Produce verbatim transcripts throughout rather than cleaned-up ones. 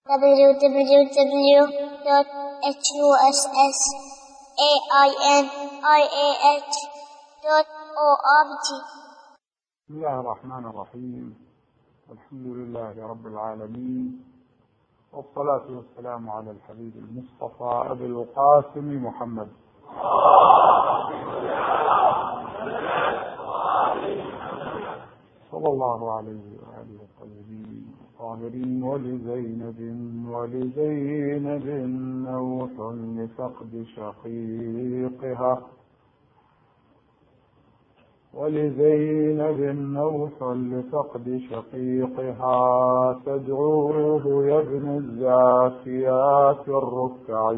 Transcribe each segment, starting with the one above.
w w w dot huss ainih dot org. بسم الله الرحمن الرحيم. الحمد لله رب العالمين، والصلاة والسلام على الحبيب المصطفى أبي القاسم محمد صلى الله عليه وآله الطيبين الطاهرين. ولزينب ولزينب نوح لفقد شقيقها ولزينب نوح لفقد شقيقها تدعوه يا ابن الزاكيات الركع.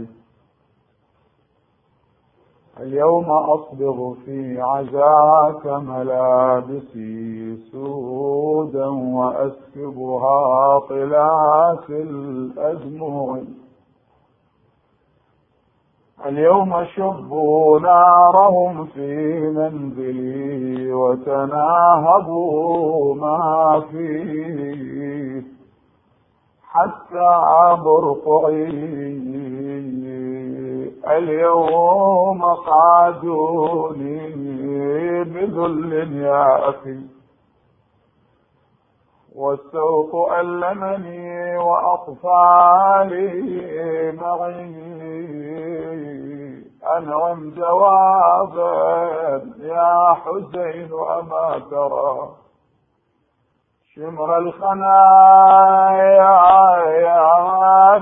اليوم أصبغ في عزاك ملابسي سودا وأسكبها طلعات الأدمع. اليوم شبوا نارهم في منزلي وتناهبوا ما فيه حتى برقعي. اليوم قعدوني بذل يا أخي، والسوق ألمني وأطفالي معي. أنعم جوابا يا حسين أما ترى شمر الخنايا يا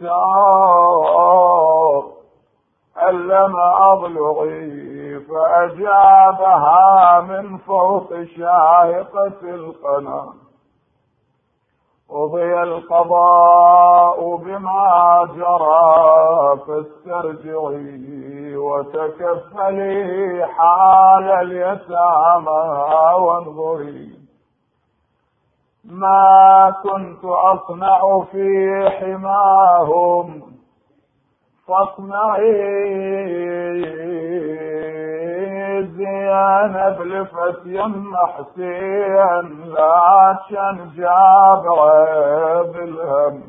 بالسعار ألم أضلعي، فأجابها من فوق شاهقة القنا. قضي القضاء بما جرى فاسترجعي وتكفلي حال اليتامى وانظري. ما كنت أصنع في حماهم فاصنعي زينب لفتي محسين لا شنجاب بالهم.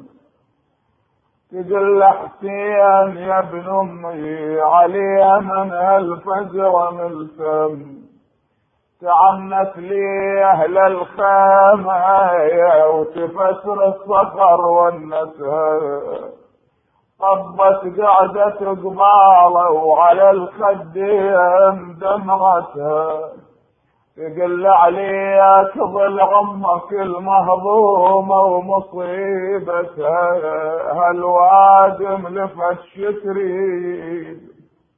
تقول حسين يا ابن امي علي من الفزع من الفم. تعنت لي اهل الخيمة وتفسر الصخر والنسر. طبت قعدة قباله وعلى الخدين دمعتها. تقل عليك ظل عمك المهضومة ومصيبتها. هالوادم لفش تريد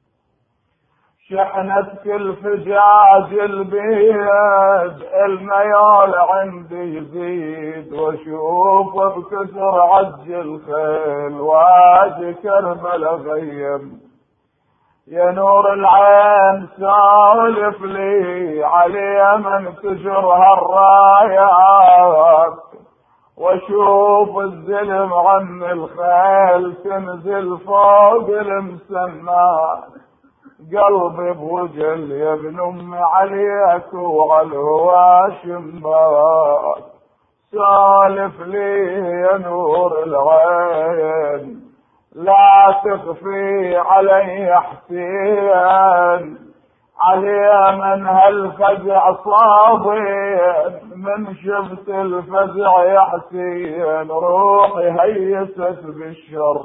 شحنت كل فجاج البيد. الميال عندي يزيد واشوف بكسر عج الخيل واجي كربل غيم. يا نور العين سالف لي علي من تجر هالرايات. واشوف الزلم عن الخيل تنزل فوق المسنات. قلبي بوجل يا ابن امي عليك وعلى الهواشمات. سالف لي يا نور العين لا تخفي علي حسين. علي من هالفزع صابين من شفت الفزع يا حسين. روحي هيست بالشر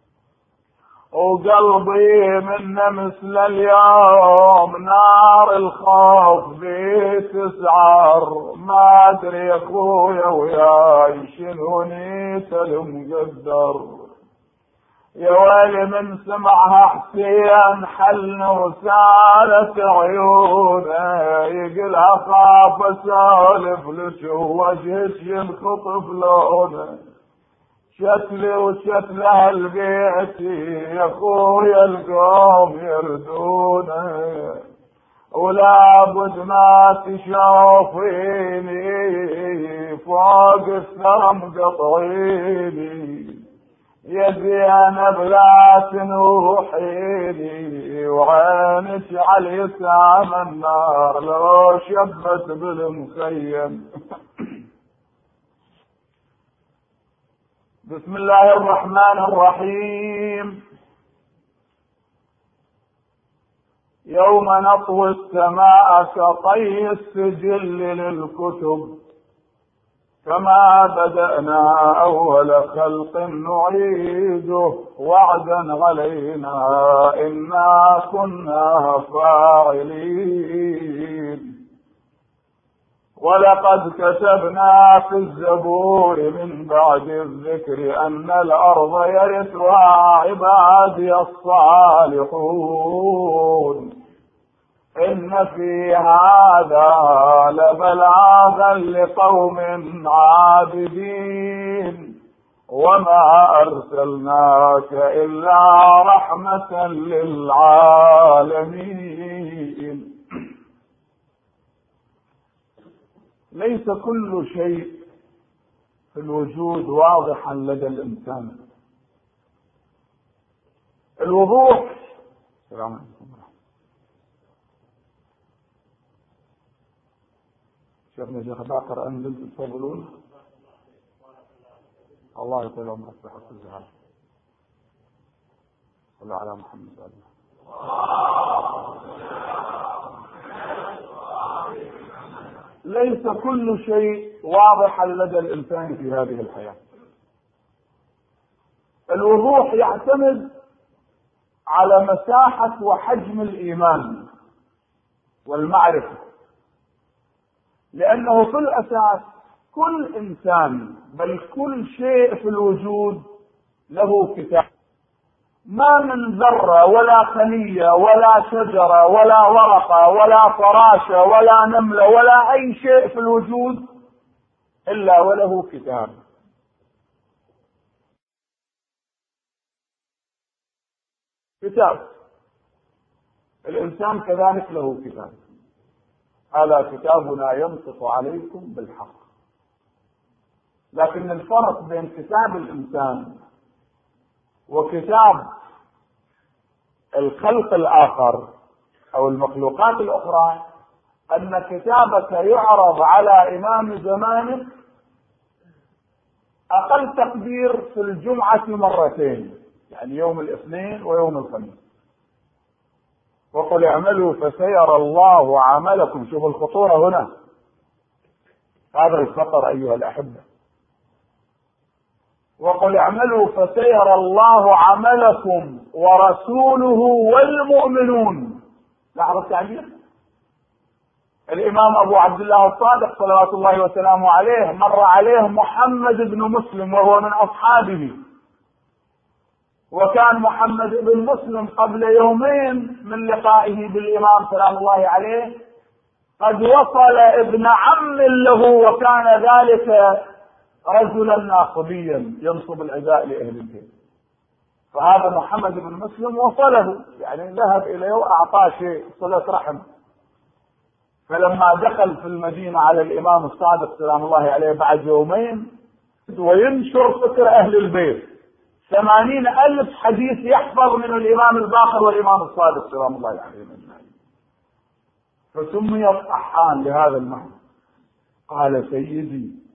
وقلبي منه مثل اليوم نار الخوف بتسعر. ما ادري يا اخويا وياي شنو نيت المقدر. يا ويلي من سمعها حسين حلن وسالت عيونه. يقلها خاف اسولف لشو وجهك ينخطف لونه. شتلي وشتل هالبيت يا اخويا القوم يردونه. ولا بد ما تشوفيني فوق الثرى مقطعيني. يا زينب لا تنوحيني وعينك على يتامى النار لو شبت بالمخيم. بسم الله الرحمن الرحيم. يوم نطوي السماء كطي السجل للكتب كما بدأنا أول خلق نعيده وعدا علينا إنا كنا فاعلين. ولقد كتبنا في الزبور من بعد الذكر أن الأرض يرثها عبادي الصالحون إن في هذا لبلاغا لقوم عابدين وما أرسلناك إلا رحمة للعالمين. ليس كل شيء في الوجود واضحا لدى الإنسان. الوضوح السلام عليكم شيخنا شيخ باقر أنزل تفضلون. الله يطول عمرك بحق الزهر. صلى على محمد صلى الله عليه وسلم. ليس كل شيء واضحا لدى الإنسان في هذه الحياة. الوضوح يعتمد على مساحة وحجم الإيمان والمعرفة، لأنه في الأساس كل إنسان بل كل شيء في الوجود له كتاب. ما من ذرة ولا خلية ولا شجرة ولا ورقة ولا فراشة ولا نملة ولا أي شيء في الوجود إلا وله كتاب. كتاب. الإنسان كذلك له كتاب. هذا كتابنا ينطق عليكم بالحق. لكن الفرق بين كتاب الإنسان وكتاب الخلق الآخر أو المخلوقات الأخرى أن كتابك يعرض على إمام زمانك أقل تقدير في الجمعة مرتين، يعني يوم الاثنين ويوم الخميس. وقل اعملوا فسيرى الله عملكم. شوفوا الخطورة هنا، هذا الخطر أيها الأحبة. وقل اعملوا فسيرى الله عملكم ورسوله والمؤمنون. لاحظوا التعبير. الإمام أبو عبد الله الصادق صلوات الله وسلامه عليه مر عليه محمد بن مسلم وهو من أصحابه، وكان محمد بن مسلم قبل يومين من لقائه بالإمام سلام الله عليه قد وصل ابن عم له، وكان ذلك رجلا ناصبيا ينصب العزاء لأهل البيت. فهذا محمد بن مسلم وصله، يعني ذهب إليه وأعطاه شيء صلة رحم. فلما دخل في المدينة على الإمام الصادق سلام الله عليه بعد يومين وينشر فكر أهل البيت، ثمانين ألف حديث يحفظ من الإمام الباقر والإمام الصادق سلام الله عليه، فسمي الطحان لهذا المعنى. قال سيدي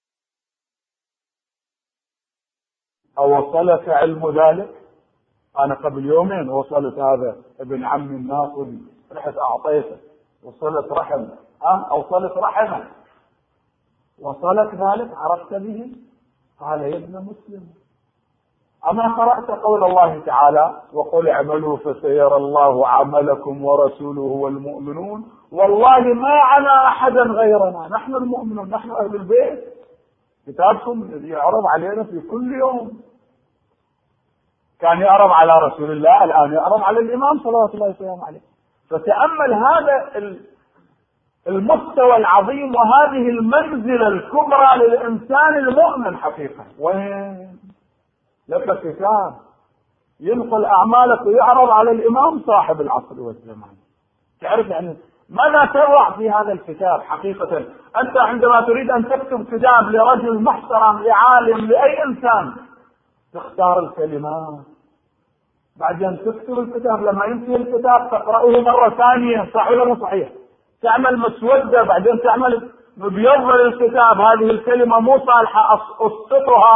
أوصلك علم ذلك؟ أنا قبل يومين وصلت هذا ابن عم الناصبي، رحت أعطيته وصلت رحم. أه أوصلت رحمه، وصلك ذلك؟ عرفت به؟ قال يا ابن مسلم أما قرأت قول الله تعالى وقل اعملوا فسيرى الله عملكم ورسوله والمؤمنون والله ما عنا أحدا غيرنا، نحن المؤمنون، نحن أهل البيت، كتابكم يعرض علينا في كل يوم. كان يعرض على رسول الله، الآن يعرض على الإمام صلوات الله وسلامه عليه. فتأمل هذا المستوى العظيم وهذه المنزلة الكبرى للإنسان المؤمن حقيقة. وين لك كتاب ينقل أعمالك ويعرض على الإمام صاحب العصر والزمان. تعرف يعني ماذا تروع في هذا الكتاب حقيقة؟ أنت عندما تريد أن تكتب كتاب لرجل محترم لعالم لأي إنسان تختار الكلمات، بعدين تكتب الكتاب، لما ينتهي الكتاب تقرأه مرة ثانية، صح ولا مو صحيح؟ تعمل مسودة، بعدين تعمل مبيض للكتاب، هذه الكلمة مو صالحة أسقطها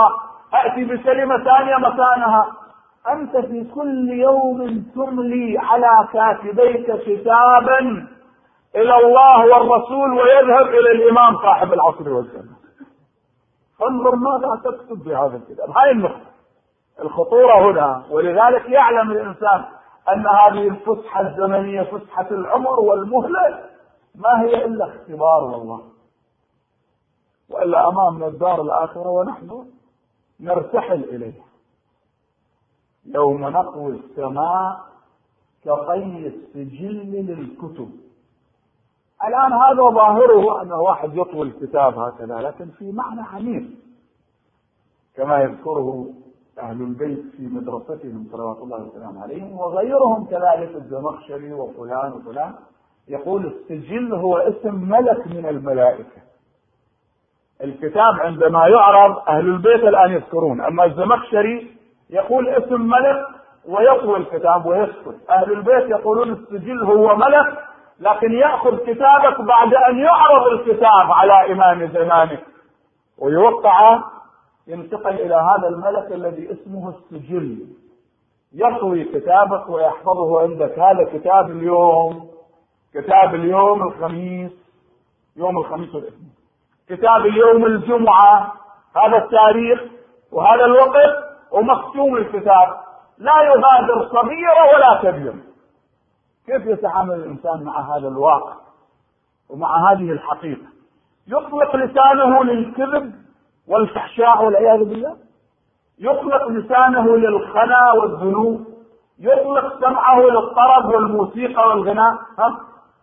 أأتي بكلمة ثانية مكانها. أنت في كل يوم تملي على كاتبيك كتابا إلى الله والرسول ويذهب إلى الإمام صاحب العصر والزمان. فانظر ماذا تكتب بهذا الكتاب. هاي النقطة الخطورة هنا. ولذلك يعلم الإنسان أن هذه الفسحة الزمنية فسحة العمر والمهلة ما هي إلا اختبار والله، وإلا أمامنا الدار الآخرة ونحن نرتحل إليها. يوم نطوي السماء كطي السجل للكتب. الآن هذا ظاهره أن واحد يطوي الكتاب هكذا، لكن في معنى عميق كما يذكره أهل البيت في مدرستهم صلوات الله وسلامه عليهم وغيرهم كذلك، الزمخشري وفلان وفلان. يقول السجل هو اسم ملك من الملائكة. الكتاب عندما يعرض أهل البيت الآن يذكرون، أما الزمخشري يقول اسم ملك ويطوي الكتاب ويسكت. أهل البيت يقولون السجل هو ملك لكن يأخذ كتابك بعد أن يعرض الكتاب على إمام زمانه ويوقع، ينتقل إلى هذا الملك الذي اسمه السجل، يطوي كتابك ويحفظه عندك. هذا كتاب اليوم، كتاب اليوم الخميس، يوم الخميس والاثنين، كتاب اليوم الجمعة، هذا التاريخ وهذا الوقت ومختوم الكتاب، لا يغادر صغيرة ولا كبيرة. كيف يتعامل الإنسان مع هذا الواقع ومع هذه الحقيقة؟ يطلق لسانه للكذب والفحشاء والعياذ بالله، يطلق لسانه للخنا والذنوب، يطلق سمعه للطرب والموسيقى والغناء، ها؟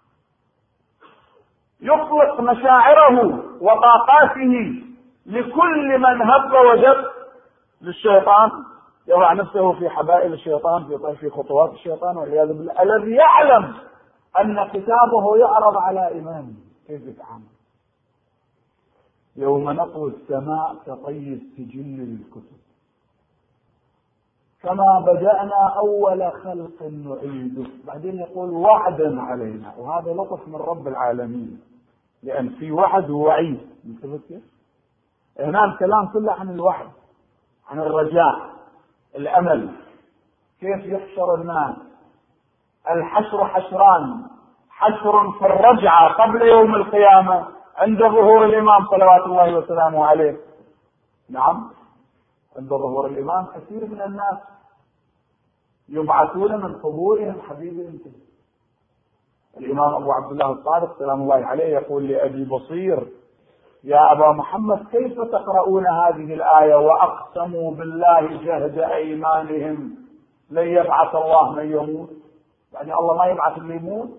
يطلق مشاعره وطاقاته لكل من هب ودب للشيطان، يضع نفسه في حبائل الشيطان، في في خطوات الشيطان والعياذ بالله، الذي يعلم أن كتابه يعرض على إمامه. كيف يتعامل؟ يوم نطوي السماء كطي السجل للكتب كما بدأنا أول خلق نعيده. بعدين يقول وعدا علينا، وهذا لطف من رب العالمين، لأن في وعد ووعيد. انتبه كيف؟ هنا الكلام كله عن الوعد، عن الرجاء، الأمل. كيف يحشر الناس؟ الحشر حشران، حشر في الرجعة قبل يوم القيامة عند ظهور الإمام صلوات الله وسلامه عليه. نعم، عند ظهور الإمام كثير من الناس يبعثون من قبورهم. حبيبي انت، الإمام أبو عبد الله الصادق سلام الله عليه يقول لأبي بصير يا أبا محمد كيف تقرؤون هذه الآية وأقسموا بالله جهد أيمانهم لن يبعث الله من يموت؟ يعني الله ما يبعث اللي يموت؟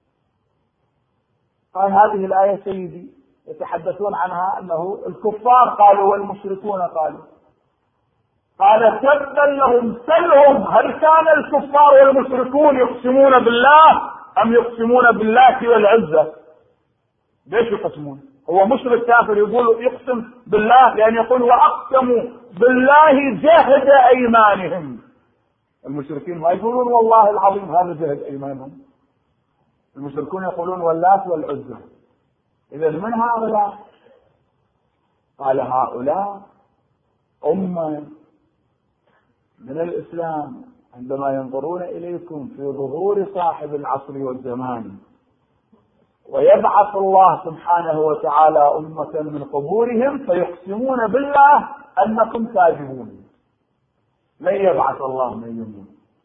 قال هذه الآية سيدي يتحدثون عنها أنه الكفار قالوا والمشركون قالوا. قال تبا لهم سلهم هل كان الكفار والمشركون يقسمون بالله أم يقسمون بالله والعزة؟ ليش يقسمون؟ هو مشرك كافر يقول يقسم بالله لأن يقول وأقسموا بالله جهد أيمانهم. المشركين ما يقولون والله العظيم هذا جهد أيمانهم، المشركون يقولون واللات والعزة. إذا من هؤلاء؟ قال هؤلاء أمة من الإسلام عندما ينظرون إليكم في ظهور صاحب العصر والزمان ويبعث الله سبحانه وتعالى أمة من قبورهم فيقسمون بالله أنكم كاذبون لن يبعث الله من يموت.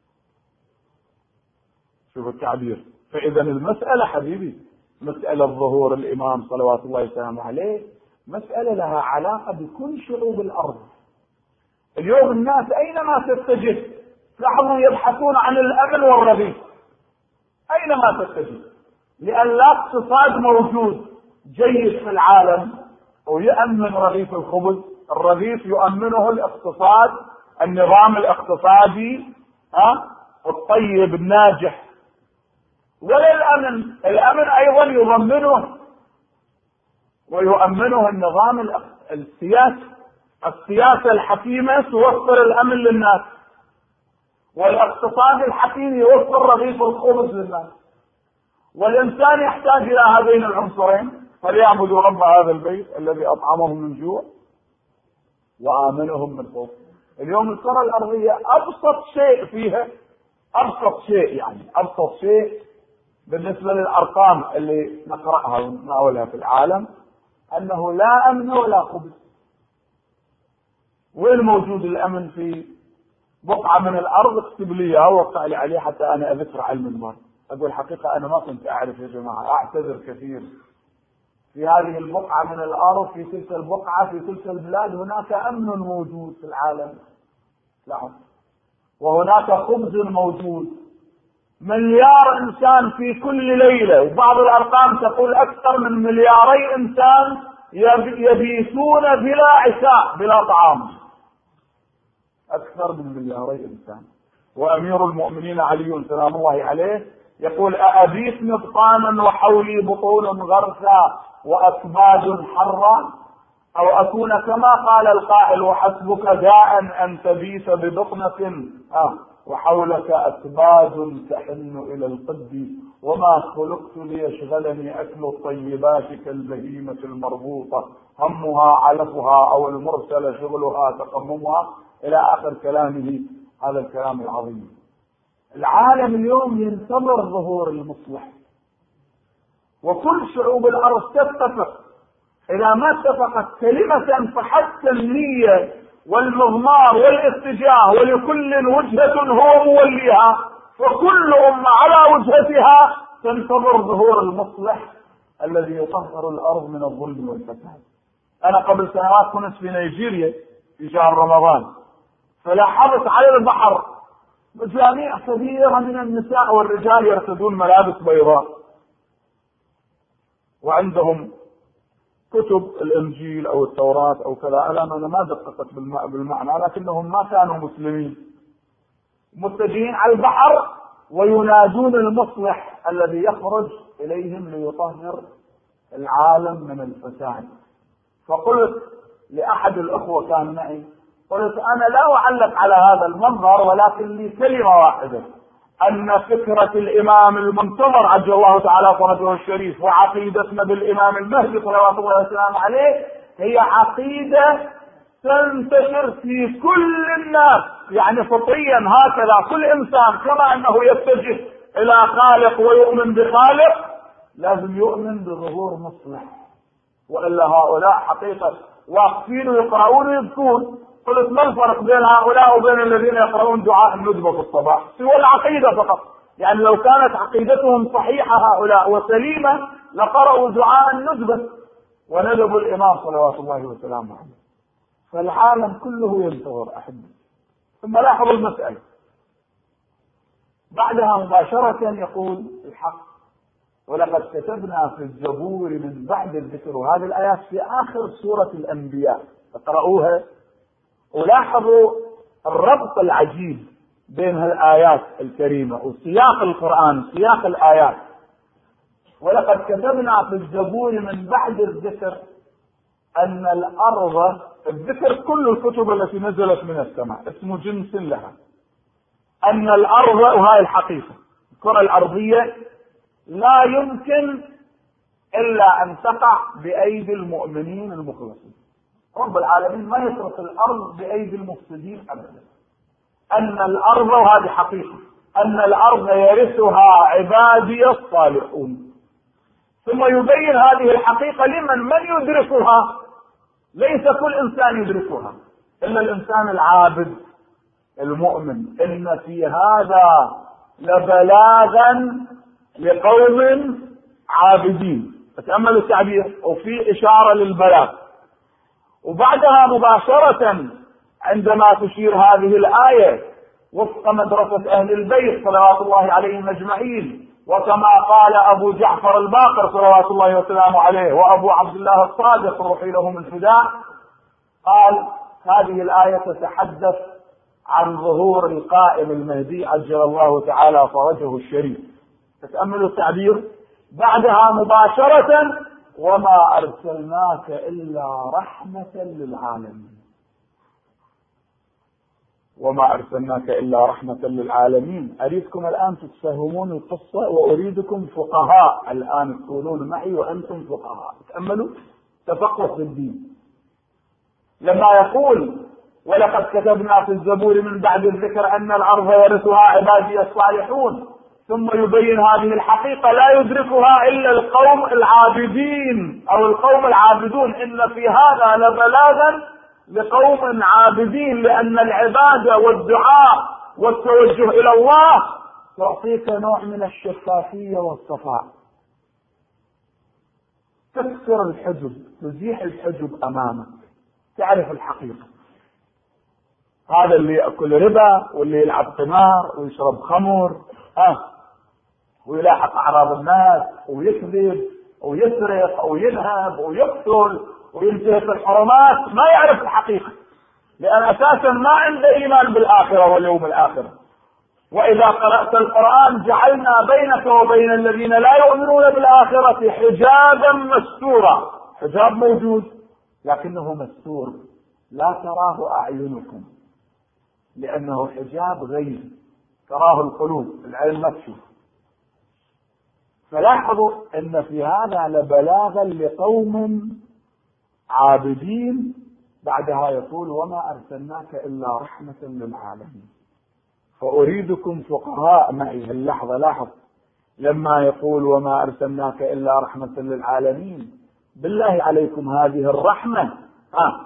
شوف التعبير. فإذا المسألة حبيبي مسألة ظهور الإمام صلوات الله وسلامه عليه مسألة لها علاقة بكل شعوب الأرض. اليوم الناس أينما تتجه لاحظوا يبحثون عن الأمن والرغيف، أينما تتجه، لأن لا اقتصاد موجود جيد في العالم ويؤمن رغيف الخبز. الرغيف يؤمنه الاقتصاد، النظام الاقتصادي ها الطيب الناجح. ولا الأمن، الأمن أيضا يضمنه ويؤمنه النظام السياسي. السياسة الحكيمة توفر الأمن للناس، والاقتصاد الحكيم يوفر رغيف الخبز للناس. والإنسان يحتاج إلى هذين العنصرين، فليعبدوا رب هذا البيت الذي أطعمهم من جوع وآمنهم من خوف. اليوم الكرة الأرضية أبسط شيء فيها، أبسط شيء يعني أبسط شيء بالنسبة للأرقام اللي نقرأها ونتناولها في العالم، أنه لا أمن ولا خبز. وين موجود الأمن؟ في بقعة من الأرض اكتب لي إياه ووقع لي عليه حتى أنا أذكر علم المال. أقول الحقيقة أنا ما كنت أعرف يا جماعة، أعتذر كثير. في هذه البقعة من الأرض، في تلك البقعة، في تلك البلاد هناك أمن موجود في العالم، لا، وهناك خبز موجود. مليار إنسان في كل ليلة، وبعض الأرقام تقول أكثر من ملياري إنسان يبيتون بلا عشاء بلا طعام، أكثر من ملياري إنسان. وأمير المؤمنين علي سلام الله عليه يقول: أأبيت نبطانا وحولي بطون غرسا وأكباد حرا، أو أكون كما قال القائل: وحسبك داء أن تبيت ببطنة آه وحولك أكباد تحن إلى القد، وما خلقت ليشغلني أكل الطيبات كالبهيمة المربوطة، همها علفها أو المرسل شغلها تقممها، إلى آخر كلامه. هذا الكلام العظيم. العالم اليوم ينتظر ظهور المصلح، وكل شعوب الأرض تتفق. إذا ما اتفقت كلمة فحتى النية والمضمار والاتجاه، ولكل وجهة هو موليها، وكل أمة على وجهتها تنتظر ظهور المصلح الذي يطهر الأرض من الظلم والفساد. أنا قبل سنوات كنت في نيجيريا في شهر رمضان، فلاحظت على البحر مجاميع كبيرة من النساء والرجال يرتدون ملابس بيضاء، وعندهم كتب الإنجيل أو التوراة أو كذا. أنا ما دققت بالمعنى، لكنهم ما كانوا مسلمين، متجهين على البحر وينادون المصلح الذي يخرج إليهم ليطهر العالم من الفساد. فقلت لأحد الأخوة كان معي، قلت: أنا لا أعلق على هذا المنظر، ولكن لي كلمة واحدة، أن فكرة الإمام المنتظر عجل الله تعالى فرجه الشريف وعقيدتنا بالإمام المهدي صلوات الله وسلامه عليه هي عقيدة تنتشر في كل الناس، يعني فطريا هكذا كل إنسان كما أنه يتجه إلى خالق ويؤمن بخالق، لازم يؤمن بظهور مصلح، وإلا هؤلاء حقيقة واقفين ويقرؤون ويبكون. قلت: ما الفرق بين هؤلاء وبين الذين يقرؤون دعاء الندبة في الصباح؟ سوى العقيدة فقط. يعني لو كانت عقيدتهم صحيحة هؤلاء وسليمة لقرأوا دعاء الندبة وندبوا الإمام صلوات الله وسلامه عليه. فالعالم كله ينتظر أحبه. ثم لاحظوا المسألة بعدها مباشرة يقول الحق: ولقد كتبنا في الزبور من بعد الذكر. وهذه الآيات في آخر سورة الأنبياء، اقرأوها ولاحظوا الربط العجيب بين هالآيات الكريمة وسياق القرآن، سياق الآيات. ولقد كتبنا في الزبور من بعد الذكر أن الأرض، الذكر كل الكتب التي نزلت من السماء اسم جنس لها، أن الأرض، وهي الحقيقة، الكرة الأرضية لا يمكن إلا أن تقع بأيدي المؤمنين المخلصين. رب العالمين ما يترك الأرض بأيدي المفسدين أبدا. أن الأرض، وهذه حقيقة، أن الأرض يرثها عبادي الصالحون. ثم يبين هذه الحقيقة لمن من يدركها. ليس كل إنسان يدركها إلا الإنسان العابد المؤمن. إن في هذا لبلاغا لقوم عابدين. تأملوا التعبير، وفي إشارة للبلاغ. وبعدها مباشرة عندما تشير هذه الآية وفق مدرسة أهل البيت صلوات الله عليهم أجمعين، وكما قال أبو جعفر الباقر صلوات الله وسلامه عليه وأبو عبد الله الصادق روحي لهم الفداء، قال هذه الآية تتحدث عن ظهور القائم المهدي عجل الله تعالى فرجه الشريف. تتأملوا التعبير بعدها مباشرة: وما أرسلناك إلا رحمة للعالمين. وما أرسلناك إلا رحمة للعالمين. أريدكم الآن تتفهمون القصة، وأريدكم فقهاء الآن تقولون معي وأنتم فقهاء. تأملوا، تفقه في الدين. لما يقول ولقد كتبنا في الزبور من بعد الذكر أن الأرض يرثها عبادي الصالحون، ثم يبين هذه الحقيقة لا يدركها إلا القوم العابدين أو القوم العابدون. إن في هذا لبلاغا لقوم عابدين، لأن العبادة والدعاء والتوجه إلى الله تعطيك نوع من الشفافية والصفاء، تكسر الحجب، تزيح الحجب أمامك، تعرف الحقيقة. هذا اللي يأكل ربا واللي يلعب قمار ويشرب خمر ها ويلاحق أعراض الناس ويكذب ويسرق وينهب ويقتل وينتهك الحرمات ما يعرف الحقيقة، لأن أساسا ما عنده إيمان بالآخرة واليوم الآخر. وإذا قرأت القرآن جعلنا بينك وبين الذين لا يؤمنون بالآخرة حجابا مستورا. حجاب موجود لكنه مستور لا تراه أعينكم، لأنه حجاب غيب تراه القلوب، العين ما تشوف. فلاحظوا أن في هذا لبلاغا لقوم عابدين. بعدها يقول وما أرسلناك إلا رحمة للعالمين فأريدكم فقراء معي. اللحظة لاحظ لما يقول وما أرسلناك إلا رحمة للعالمين، بالله عليكم هذه الرحمة ها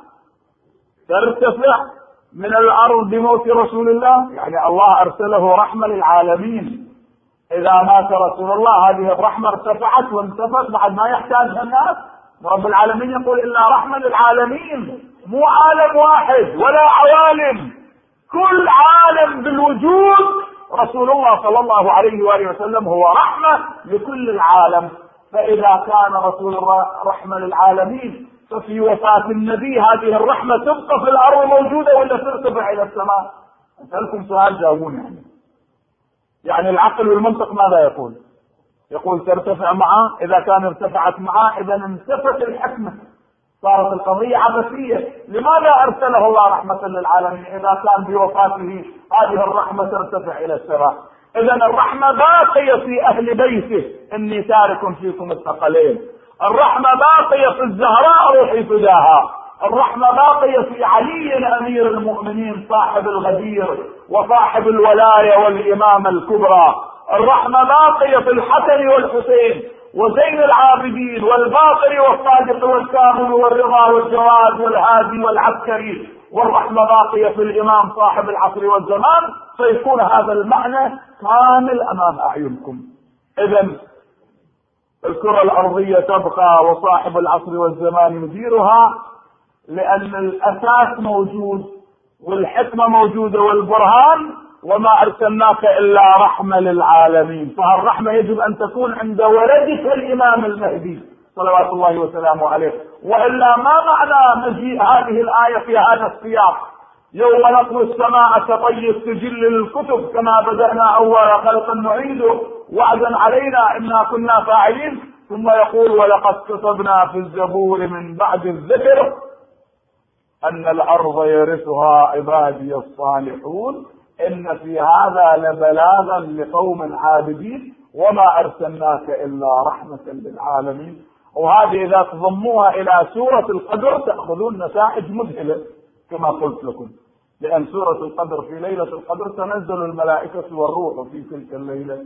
ترتفع من الأرض بموت رسول الله؟ يعني الله أرسله رحمة للعالمين. إذا مات رسول الله هذه الرحمة ارتفعت وانتفت بعد ما يحتاجها الناس. رب العالمين يقول إلا رحمة للعالمين، مو عالم واحد ولا عوالم، كل عالم بالوجود رسول الله صلى الله عليه وآله وسلم هو رحمة لكل العالم. فإذا كان رسول الله رحمة للعالمين ففي وفاة النبي هذه الرحمة تبقى في الأرض موجودة ولا ترتفع إلى السماء؟ أسألكم سؤال جاوبوني. يعني يعني العقل والمنطق ماذا يقول؟ يقول ترتفع معه. إذا كان ارتفعت معه إذا انتفت الحكمة، صارت القضية عبثية. لماذا أرسله الله رحمة للعالمين إذا كان بوفاته هذه الرحمة ترتفع إلى السماء؟ إذا الرحمة باقية في أهل بيته، إني تارك فيكم الثقلين. الرحمة باقية في الزهراء روحي فداها. الرحمة باقية في علي أمير المؤمنين صاحب الغدير وصاحب الولاية والإمامة الكبرى. الرحمة باقية في الحسن والحسين وزين العابدين والباقر والصادق والكامل والرضا والجواد والهادي والعسكري. والرحمة باقية في الإمام صاحب العصر والزمان. فيكون هذا المعنى كامل أمام أعينكم. إذن الكرة الأرضية تبقى وصاحب العصر والزمان يديرها، لأن الأساس موجود والحكمة موجودة والبرهان. وما أرسلناك إلا رحمة للعالمين. فالرحمة يجب أن تكون عند ولدك الإمام المهدي صلوات الله وسلامه عليه، وإلا ما معنى مجيء هذه الآية في هذا السياق؟ يوم نطوي السماء كطي السجل للكتب كما بدأنا أول خلق نعيده وعدا علينا إنا كنا فاعلين. ثم يقول ولقد كتبنا في الزبور من بعد الذكر أن الأرض يرثها عبادي الصالحون إن في هذا لبلاغا لقوم عابدين وما أرسلناك إلا رحمة للعالمين. وهذه إذا تضموها إلى سورة القدر تأخذون نتائج مذهلة كما قلت لكم، لأن سورة القدر في ليلة القدر تنزل الملائكة والروح في تلك الليلة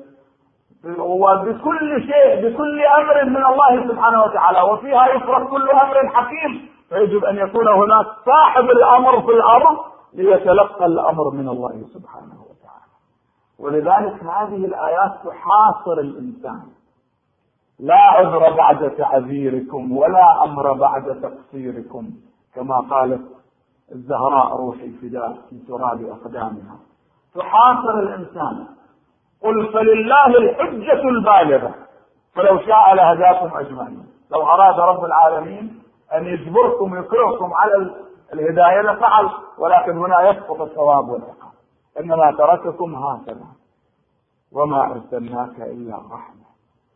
وبكل شيء بكل أمر من الله سبحانه وتعالى، وفيها يفرق كل أمر حكيم. فيجب أن يكون هناك صاحب الأمر في الأرض ليتلقى الأمر من الله سبحانه وتعالى. ولذلك هذه الآيات تحاصر الإنسان. لا عذر بعد تعذيركم ولا أمر بعد تقصيركم كما قالت الزهراء روحي فداء في تراب أقدامها. تحاصر الإنسان. قل فلله الحجة البالغة فلو شاء لهداكم أجمعين. لو أراد رب العالمين أن يجبركم يكرهكم على الهداية لفعل، ولكن هنا يسقط الثواب والعقاب. إنما ترككم هكذا وما أرسلناك إلا رحمة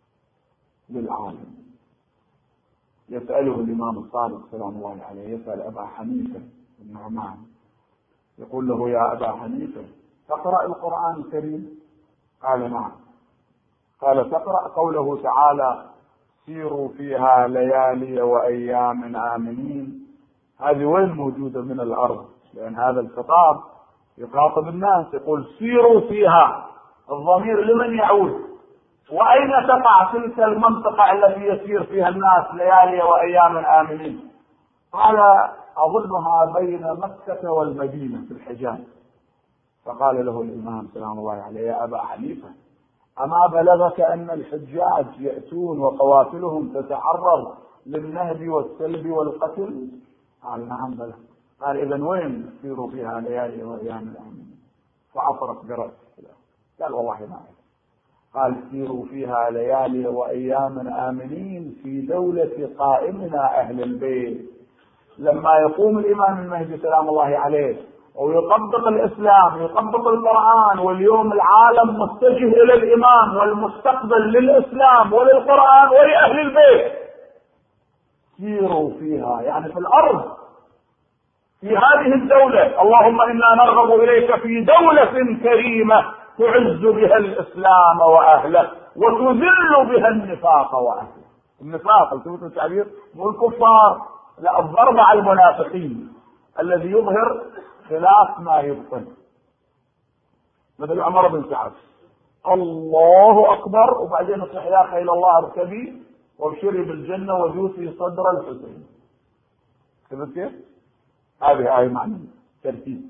للعالمين. يسأله الإمام الصادق سلام الله عليه، يسأل أبا حنيفة النعمان يقول له يا أبا حنيفة تقرأ القرآن الكريم؟ قال نعم. قال تقرأ قوله تعالى سيروا فيها ليالي وأيام آمنين هذه وين موجودة من الأرض؟ لأن هذا الخطاب يخاطب الناس، يقول سيروا فيها. الضمير لمن يعود؟ وأين تقع تلك المنطقة التي يسير فيها الناس ليالي وأيام آمنين؟ قال أظنها بين مكة والمدينة في الحجاز. فقال له الإمام سلام الله عليه: يا أبا حنيفة، أما بلغك أن الحجاج يأتون وقوافلهم تتعرض للنهب والسلب والقتل؟ قال: نعم بلى. قال: إذن وين سيروا فيها ليالي وأيام آمنين؟ فعصرت برأسه. قال: والله ما أعرف. قال: سيروا فيها ليالي وأيام آمنين في دولة قائمنا أهل البيت. لما يقوم الإمام المهدي سلام الله عليه ويطبق الإسلام، يطبق القرآن، واليوم العالم متجه إلى الإمام والمستقبل للإسلام وللقرآن ولأهل البيت، سيروا فيها يعني في الأرض، في هذه الدولة. اللهم إنا نرغب إليك في دولة كريمة تعز بها الإسلام وأهله وتذل بها النفاق وأهله. النفاق التفت التعبير مو الكفار، لا، الضرب على المنافقين الذي يظهر خلاف ما يبطن، مثل عمر بن سعد: الله أكبر، وبعدين يصيح: يا خيل الله اركبي وابشري بالجنة وجوسي صدر الحسين. شفت كيف؟ هذه آية معنى ترتيب.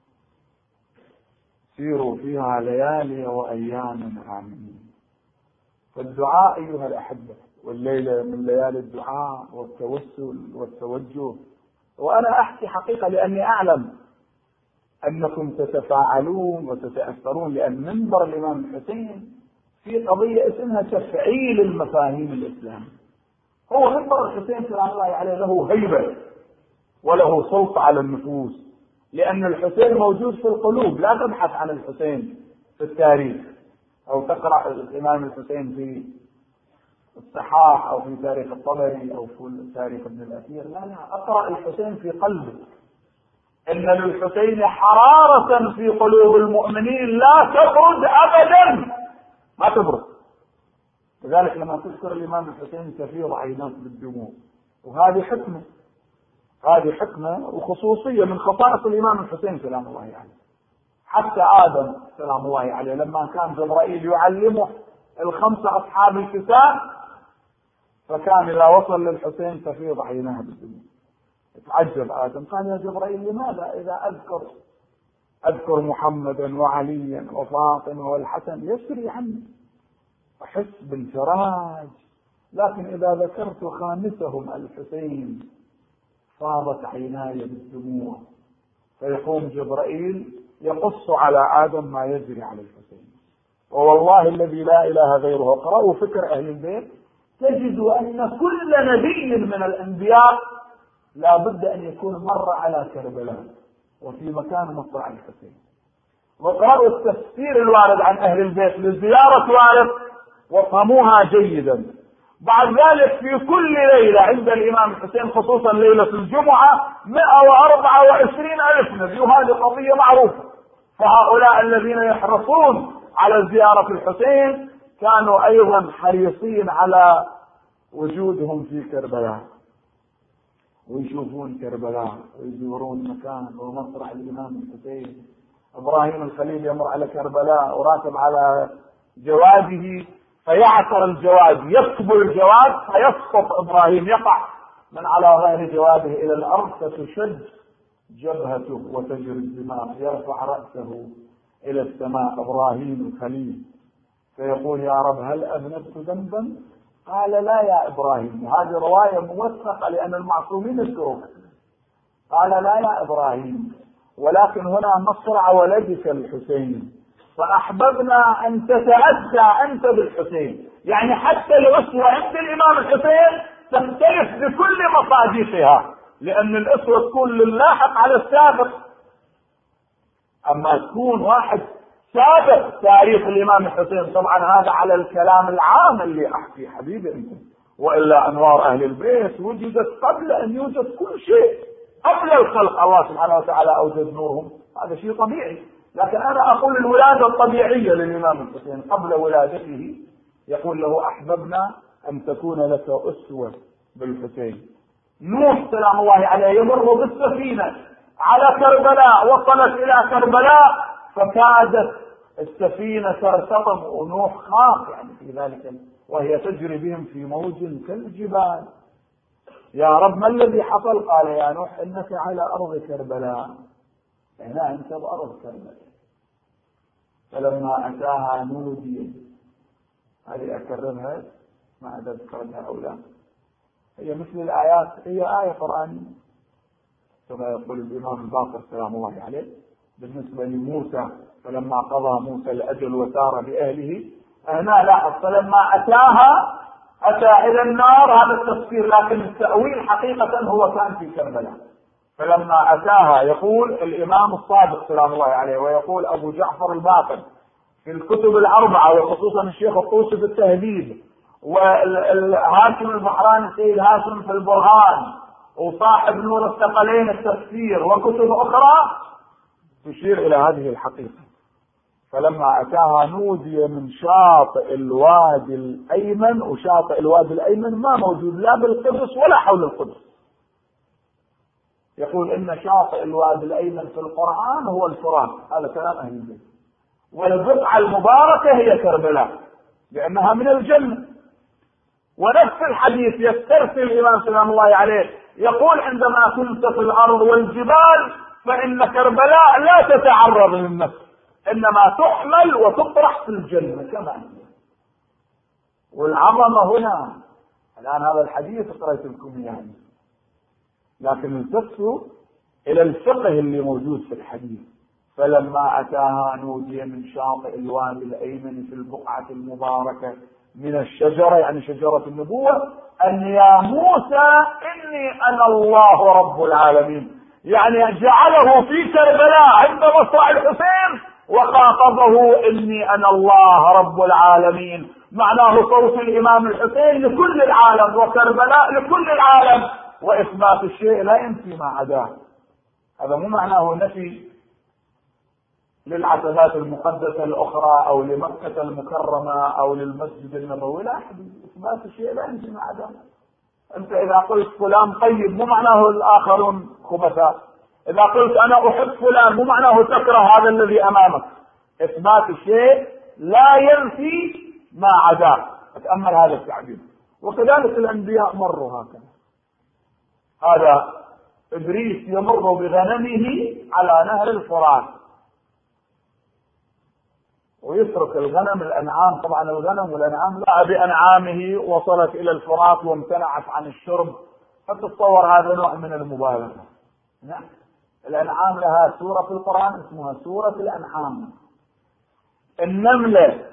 سيروا فيها ليالي وأيام آمنين. فالدعاء أيها الأحبة، والليلة من ليالي الدعاء والتوسل والتوجه. وأنا أحكي حقيقة لأني أعلم أنكم تتفاعلون وتتأثرون، لأن منبر الإمام الحسين في قضية اسمها تفعيل المفاهيم الإسلامية. هو منبر الحسين سلام الله عليه له هيبة وله سلطة على النفوس، لأن الحسين موجود في القلوب. لا تبحث عن الحسين في التاريخ أو تقرأ الإمام الحسين في الصحاح أو في تاريخ الطبري أو في تاريخ ابن الأثير. لا لا، أقرأ الحسين في قلبك. إن للحسين حرارة في قلوب المؤمنين لا تبرد أبدا، ما تبرد. لذلك لما تذكر الإمام الحسين تفيض عيناك بالدموع. وهذه حكمة، هذه حكمة وخصوصية من خصائص الإمام الحسين سلام الله عليه. حتى آدم سلام الله عليه لما كان جبرائيل يعلمه الخمسة أصحاب الكتاب، فكان إذا وصل للحسين تفيض عيناه بالدموع. تعجب آدم، قال: يا جبرائيل، لماذا إذا أذكر أذكر محمدا وعليا وفاطمة والحسن يسري عني، أحس بالفراج، لكن إذا ذكرت خامسهم الحسين فاضت عيناي بالدموع. فيقوم جبرائيل يقص على آدم ما يجري على الحسين. ووالله الذي لا إله غيره، اقرأوا فكر أهل البيت تجد أن كل نبي من الأنبياء لا بد أن يكون مر على كربلاء وفي مكان مطلع الحسين. واقرأوا التفسير الوارد عن أهل البيت لزيارة وارد وفهموها جيدا. بعد ذلك في كل ليلة عند الإمام الحسين، خصوصا ليلة الجمعة، مئة وأربعة وعشرين ألف نبي، وهذه قضية معروفة. فهؤلاء الذين يحرصون على زيارة الحسين كانوا أيضا حريصين على وجودهم في كربلاء، ويشوفون كربلاء ويزورون مكان ومصرع الإمام الحسين. إبراهيم الخليل يمر على كربلاء وراكب على جواده فيعثر الجواد، يكتب الجواد فيسقط إبراهيم، يقع من على غير جواده إلى الأرض فتشد جبهته وتجري الدماء. يرفع رأسه إلى السماء إبراهيم الخليل فيقول: يا رب هل أذنبت ذنبا؟ قال: لا يا إبراهيم. وهذه رواية موثقة لأن المعصومين يذكرونها. قال: لا يا إبراهيم، ولكن هنا مصرع ولدك الحسين، فأحببنا أن تتأسى أنت بالحسين. يعني حتى الأسوة عند الإمام الحسين تختلف بكل مصادقها، لأن الأسوة تكون للاحق على السابق. أما تكون واحد سابق تاريخ الإمام الحسين، طبعا هذا على الكلام العام اللي أحكي حبيبي أنت، وإلا أنوار أهل البيت وجدت قبل أن يوجد كل شيء. قبل الخلق الله سبحانه وتعالى أوجد نورهم، هذا شيء طبيعي. لكن أنا أقول الولادة الطبيعية للإمام الحسين قبل ولادته، يقول له: أحببنا أن تكون لك أسوة بالحسين. نوح سلام الله عليه يمر بالسفينة على كربلاء، وصلت إلى كربلاء فكادت السفينة ترتطم، ونوح خاف يعني في ذلك وهي تجري بهم في موج كالجبال. يا رب ما الذي حصل؟ قال يا نوح إنك على أرض كربلاء، هنا أنت بأرض كربلاء. فلما أتاها نودي، هذه أكررها ما أذكرها أو لا، هي مثل الآيات، هي آية قرآنية كما يقول الإمام الباقر سلام الله عليه بالنسبة لموسى: فلما قضى موسى الأجل وسار بأهله. هنا لاحظ فلما أتاها، أتى إلى النار، هذا التفسير، لكن التأويل حقيقة هو كان في كربلاء. فلما أتاها يقول الإمام الصادق سلام الله عليه، ويقول أبو جعفر الباقر في الكتب الأربعة، وخصوصا الشيخ الطوسي في التهذيب، والهاشم البحراني سيد هاشم في البرهان، وصاحب نور الثقلين التفسير، وكتب أخرى تشير إلى هذه الحقيقة. فلما أتاها نودي من شاطئ الوادي الأيمن، وشاطئ الوادي الأيمن ما موجود لا بالقدس ولا حول القدس. يقول إن شاطئ الوادي الأيمن في القرآن هو الفرات، هذا كلام أهل البيت، والبقعة المباركة هي كربلاء لأنها من الجنة. ونفس الحديث يسترسل الإمام سلام الله عليه يقول: عندما كنت في الأرض والجبال فإن كربلاء لا تتعرض للنفس، إنما تحمل وتطرح في الجنة كما هي. والعظمة هنا الآن هذا الحديث قرأت لكم يعني، لكن التفتوا إلى الفقه اللي موجود في الحديث. فلما أتاها نودي من شاطئ الوادي الأيمن في البقعة المباركة من الشجرة، يعني شجرة النبوة، أن يا موسى إني أنا الله رب العالمين، يعني جعله في كربلاء عند مصرع الحسين وخاطبه: إني أنا الله رب العالمين، معناه صوت الإمام الحسين لكل العالم، وكربلاء لكل العالم، وإثبات الشيء لا ينفي ما عداه. هذا مو معناه نفي للعتبات المقدسة الأخرى أو لمكة المكرمة أو للمسجد النبوي، لا، إثبات الشيء لا ينفي ما عداه. أنت إذا قلت فلان طيب مو معناه الآخرون خبثاء، إذا قلت أنا أحب فلان مو معناه تكره هذا الذي أمامك. إثبات الشيء لا ينفي ما عداه. أتأمل هذا التعبير. وكذلك الأنبياء مروا هكذا. هذا إدريس يمر بغنمه على نهر الفرات ويترك الغنم الأنعام، طبعا الغنم والأنعام لا بأنعامه، وصلت إلى الفرات وامتنعت عن الشرب. فتتصور هذا نوع من المبالغة. نعم، الأنعام لها سورة في القرآن اسمها سورة الأنعام. النملة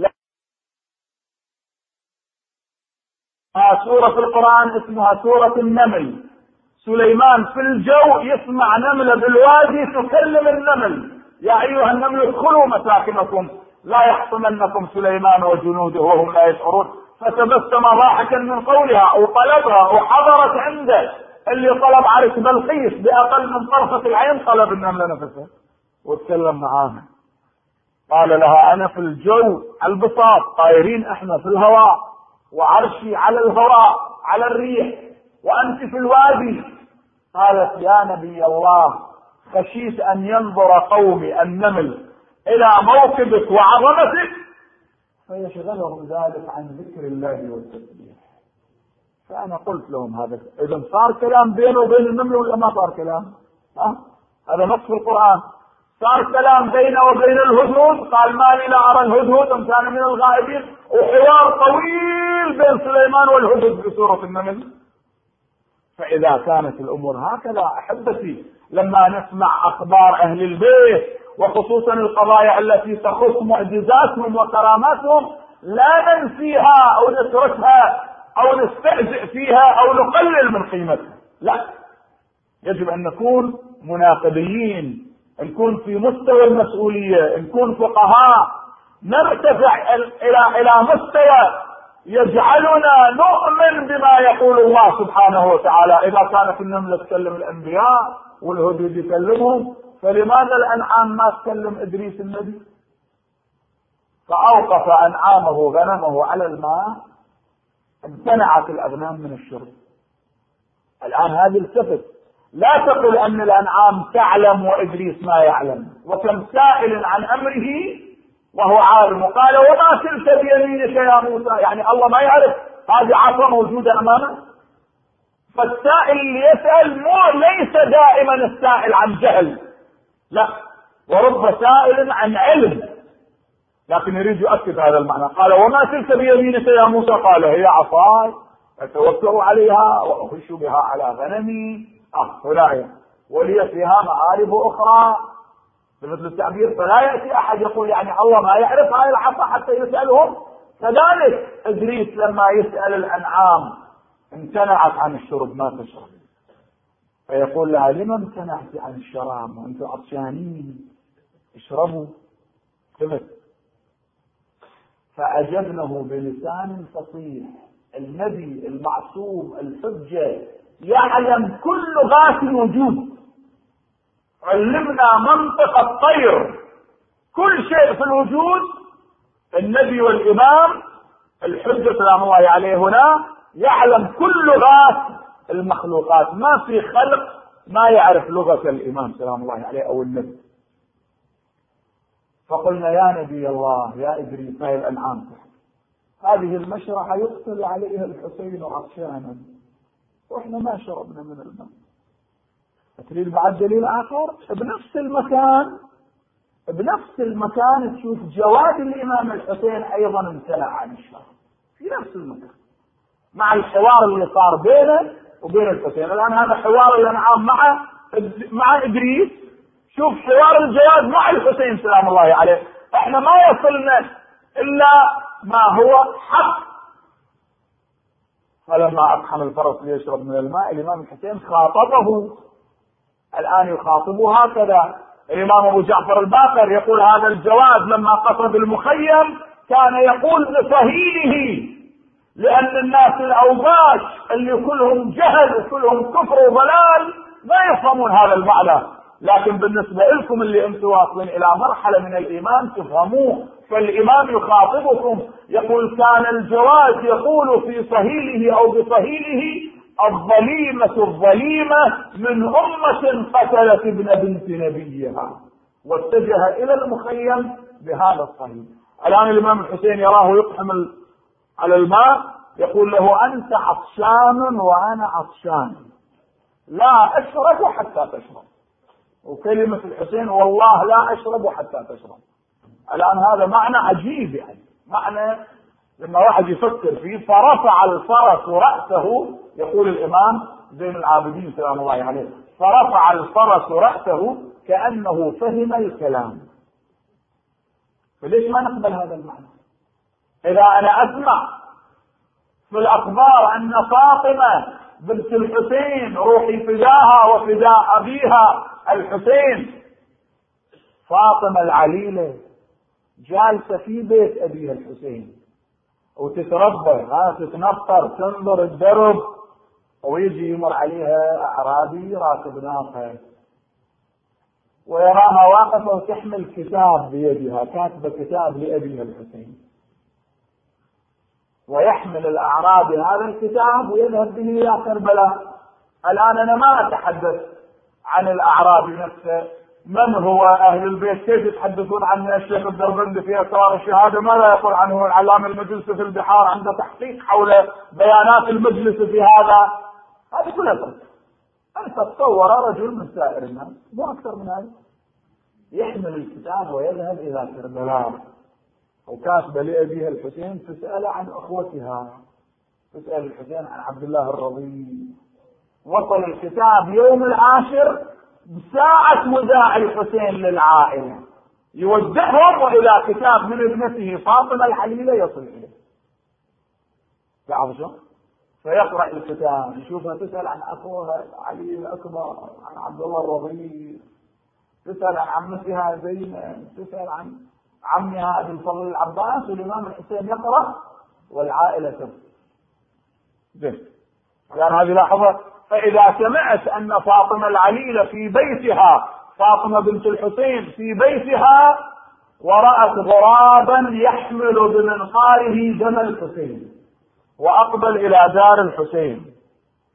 لها سورة في القرآن اسمها سورة النمل. سليمان في الجو يسمع نملة بالوادي تكلم النمل: يا أيها النمل ادخلوا مساكنكم لا يحطمنكم سليمان وجنوده وهم لا يشعرون. فتبسم ضاحكا من قولها، وطلبها وحضرت عنده اللي طلب عرش بلقيس بأقل من طرفة العين، طلب النملة نفسها واتكلم معاها. قال لها: أنا في الجو على البساط، طايرين احنا في الهواء، وعرشي على الهواء على الريح، وأنت في الوادي. قالت: يا نبي الله، خشيت أن ينظر قومي النمل إلى موكبك وعظمتك فيشغلهم ذلك عن ذكر الله والتسبيح. فأنا قلت لهم هذا. إذا صار كلام بينه وبين النمل ولا ما صار كلام؟ ها؟ هذا نص في القرآن. صار كلام بينه وبين الهدهد، قال: ما لي لا أرى الهدهد أم كان من الغائبين، وحوار طويل بين سليمان والهدهد في سورة النمل. فإذا كانت الأمور هكذا أحبتي، لما نسمع أخبار أهل البيت وخصوصا القضايا التي تخص معجزاتهم وكراماتهم لا ننسيها أو نتركها أو نستهزئ فيها أو نقلل من قيمتها. لا، يجب أن نكون مناقبين، نكون في مستوى المسؤولية، نكون فقهاء، نرتفع إلى إلى مستوى يجعلنا نؤمن بما يقول الله سبحانه وتعالى. إذا كانت النملة تكلم الأنبياء والهدهد يكلمهم، فلماذا الأنعام ما تكلم إدريس النبي؟ فأوقف أنعامه غنمه على الماء، امتنعت الأغنام من الشرب. الآن هذه التفت، لا تقل أن الأنعام تعلم وإبليس ما يعلم، وكم سائل عن أمره وهو عالم. وقال وما تلك بيمينك يا موسى، يعني الله ما يعرف هذه عصا موجودة أمامه. فالسائل اللي يسأل مو ليس دائما السائل عن جهل، لا، ورب سائل عن علم، لكن يريد يؤكد هذا المعنى. قال وما تلك بيمينك يا موسى، قال هي عصاي أتوكل عليها وأخش بها على غنمي اه هنا ولي فيها مآرب أخرى بمثل التعبير. فلا يأتي أحد يقول يعني الله ما يعرف هاي العصا حتى يسألهم. كذلك إبليس لما يسأل الأنعام امتنعت عن الشرب ما تشرب، فيقول لها لما امتنعت عن الشراب وانتم عطشانين اشربوا. ثبت. فأجبنه بلسان فصيح. النبي المعصوم الحجة يعلم كل لغات الوجود، علمنا منطق الطير، كل شيء في الوجود النبي والإمام الحجة سلام الله عليه هنا يعلم كل لغات المخلوقات، ما في خلق ما يعرف لغة الإمام سلام الله عليه أو النبي. فقلنا يا نبي الله يا إدريس هاي الأنعام هذه المشرحة يقتل عليها الحسين عطشانا وإحنا ما شربنا من الماء، تريد بعد دليل آخر؟ بنفس المكان بنفس المكان تشوف جواد الإمام الحسين أيضا امتنع عن الشرب في نفس المكان مع الحوار اللي صار بينه وبين الحسين. الآن هذا حوار الأنعام مع مع إدريس، شوف حوار الجواد مع الحسين سلام الله عليه. احنا ما وصلنا إلا ما هو حق. فلما أطحن الفرس ليشرب من الماء الإمام الحسين خاطبه، الآن يخاطبه هكذا. الإمام أبو جعفر الباقر يقول هذا الجواد لما قصد المخيم كان يقول بصهيله، لأن الناس الأوباش اللي كلهم جهل وكلهم كفر وضلال ما يفهمون هذا المعنى، لكن بالنسبة لكم اللي انتم واصلين إلى مرحلة من الإيمان تفهموه. فالإمام يخاطبكم يقول كان الجواد يقول في صهيله أو بصهيله الظليمة الظليمة من أمة قتلت ابن بنت نبيها، واتجه إلى المخيم بهذا الصهيل. الآن الإمام الحسين يراه يقحم على الماء، يقول له أنت عطشان وأنا عطشان لا أشرب حتى تشرب، وكلمة الحسين والله لا أشرب حتى تشرب. الآن هذا معنى عجيب، يعني معنى لما واحد يفكر فيه. فرفع الفرس رأسه، يقول الإمام زين العابدين سلام الله عليه، فرفع الفرس رأسه كأنه فهم الكلام. فليش ما نقبل هذا المعنى؟ إذا أنا أسمع في الأخبار أن فاطمة بنت الحسين روحي فداها وفداء أبيها الحسين، فاطمة العليلة جالسة في بيت أبيها الحسين وتتربى ها تتنطر تنظر الدرب، ويجي يمر عليها أعرابي راكب ناقة ويراها واقفة وتحمل كتاب بيدها كاتبة كتاب لأبيها الحسين، ويحمل الأعرابي هذا الكتاب ويذهب به إلى كربلاء. الآن أنا ما أتحدث عن الأعرابي نفسه، من هو أهل البيت كيف يتحدثون عن الشيخ الدربندي في أسرار الشهادة، ماذا يقول عنه العلامة المجلس في البحار عنده تحقيق حول بيانات المجلس في هذا، هذه كلها فرق. أنت تصور رجل من سائر الناس مو أكثر من هذا يحمل الكتاب ويذهب إلى كربلاء، وكاتبة لأبيها الحسين تسأل عن أخوتها، تسأل الحسين عن عبد الله الرضي. وصل الكتاب يوم العاشر بساعة وداع الحسين للعائلة يودعهم، وإلى كتاب من ابنته فاطمة الحليلة يصل إليه. تعرف شو؟ فيقرأ الكتاب يشوفها تسأل عن أخوها علي الأكبر، عن عبد الله الرضي، تسأل عن عمتها زينب، تسأل عن عمها أبي الفضل العباس، والإمام الحسين يقرأ والعائلة تبكي. زين، يعني هذه لاحظة. فإذا سمعت أن فاطمة العليلة في بيتها، فاطمة بنت الحسين في بيتها، ورأت غرابا يحمل بمنقاره دم الحسين وأقبل إلى دار الحسين،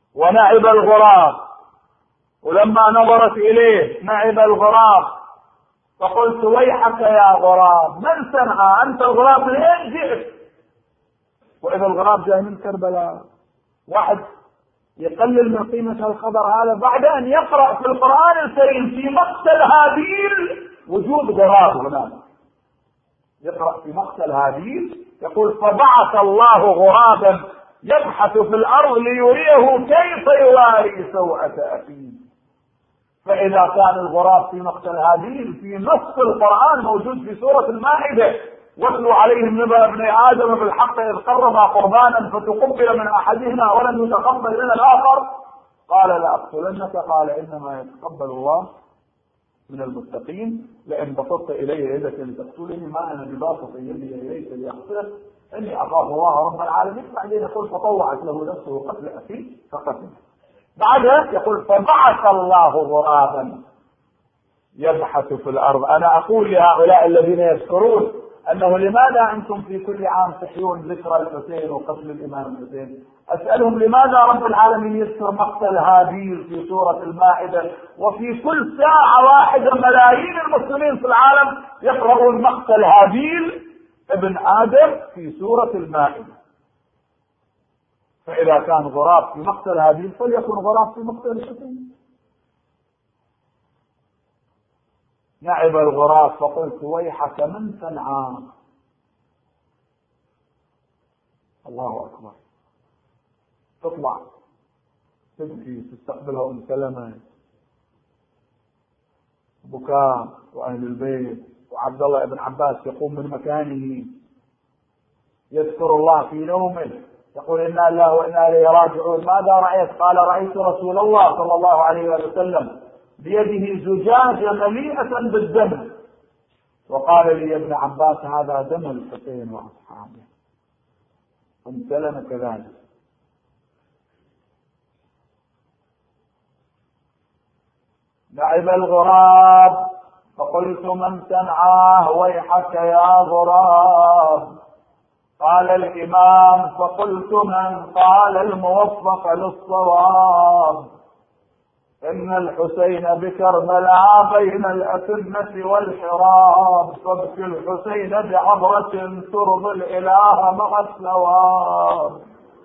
ونعب الغراب، ولما نظرت إليه نعب الغراب، فقلت ويحك يا غراب من صنع أنت الغراب من أين جئت؟ وإذا الغراب جاي من كربلاء. واحد يقلل من قيمة الخبر هذا بعد أن يقرأ في القرآن الكريم في مقتل هابيل وجود غراب هناك. يقرأ في مقتل هابيل يقول فبعث الله غرابا يبحث في الأرض ليريه كيف يواري سوءة أخيه. فإذا كان الغراب في مقتل هابيل في نص القرآن موجود في سورة المائدة واتلوا عليهم نبأ ابن آدم بالحق إذ قربا قربانا فتقبل من أحدهما ولم يتقبل من الآخر قال لأقتلنك قال إنما يتقبل الله من المتقين لئن بسطت إلي يدك لتقتلني ما أنا بباسط يدي إليك لأقتلك إني أخاف الله رب العالمين. بعدين يقول فطوعت له نفسه قتل أخيه فقتله. بعدها يقول فبعث الله غرابا يبحث في الأرض. أنا أقول لهؤلاء الذين يذكرون أنه لماذا أنتم في كل عام تحيون ذكرى الحسين وقتل الإمام الحسين؟ أسألهم لماذا رب العالمين يذكر مقتل هابيل في سورة المائدة وفي كل ساعة واحدة ملايين المسلمين في العالم يقرؤون مقتل هابيل ابن آدم في سورة المائدة؟ فإذا كان غراب في مقتل هابيل فليكن غراب في مقتل الحسين. نعب الغراب فقلت ويحك من صنعاء. الله أكبر. تطلع تبكي تستقبلها أم سلمة بكاء وأهل البيت وعبد الله بن عباس يقوم من مكانه يذكر الله في نومه يقول إنا الله وإنا إليه راجعون. ماذا رأيت؟ قال رأيت رسول الله صلى الله عليه وسلم بيده زجاجة مليئة بالدم. وقال لي ابن عباس هذا دم الحسين وأصحابه. أم سلمة كذلك. لعب الغراب فقلت من صنعاه ويحك يا غراب. قال الإمام فقلت من؟ قال الموفق للصواب إن الحسين بكربلاء بين الأكنة والحراب فابكي الحسين بعبرة ترضي الإله مع الثواب.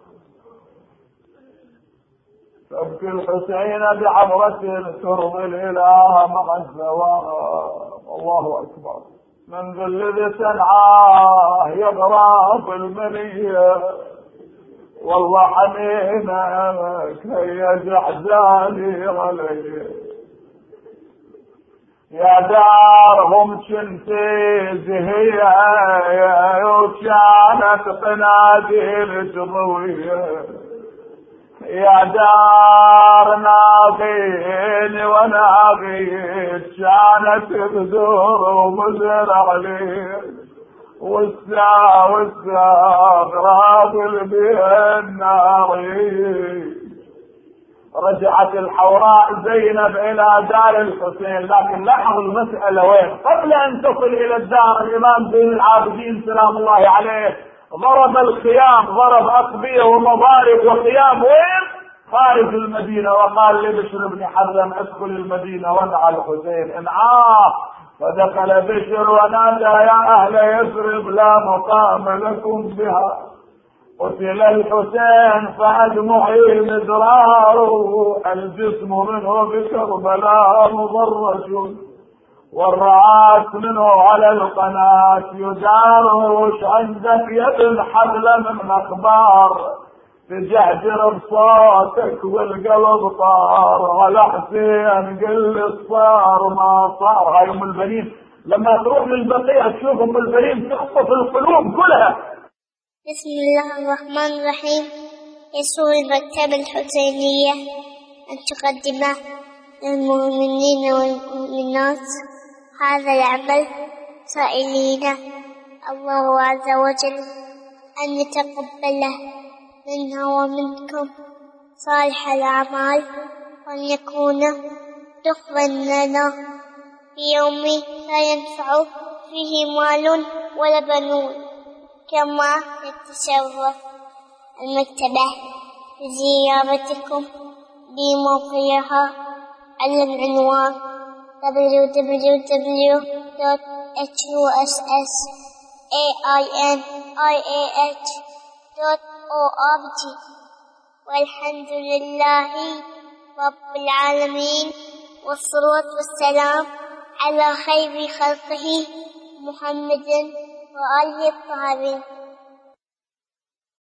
فابكي الحسين بعبرة ترضي الإله مع الثواب. الله أكبر. من ذا الذي صنعاه يغرى في المنية والله حنينك هي جحزاني علي يا دارهم شنتي زهية وكانت قناديل جضوية يا دار ناغيني وناغيت كانت بذور ومزرع لي والسا والسا غراب البين ناري. رجعت الحوراء زينب إلى دار الحسين. لكن لاحظ المسألة وين؟ قبل أن تصل إلى الدار الإمام زين العابدين سلام الله عليه ضرب الخيام، ضرب أقبية ومضارب وخيام وين؟ خارج المدينة. وقال لبشر بن حزم ادخل المدينة وادع الحسين انعاه. فدخل بشر ونادى يا أهل يثرب لا مقام لكم بها قتل الحسين فأدمعي مدراره الجسم منه بكربلاء مضرج والرعاة منه على القناة يدارش عندك يد الحبل من أخبار تجعجر بصوتك والقلب طار على حسين قل الصار ما صار. هاي ام البنين لما تروح للبقيع تشوف ام البنين تخطف القلوب كلها. بسم الله الرحمن الرحيم. يسر المكتبة الحسينية أن تقدم للمؤمنين والمؤمنات هذا العمل سائلين الله عز وجل أن يتقبله منا ومنكم صالح الأعمال وأن يكون دخلا لنا في يوم لا ينفع فيه مال ولا بنون كما تتشرف المكتبة بزيارتكم بموقعها على العنوان دبليو دبليو دبليو دوت hussainih دوت org. والحمد لله رب العالمين، والصلاة والسلام على خير خلقه محمد وآله الطاهرين.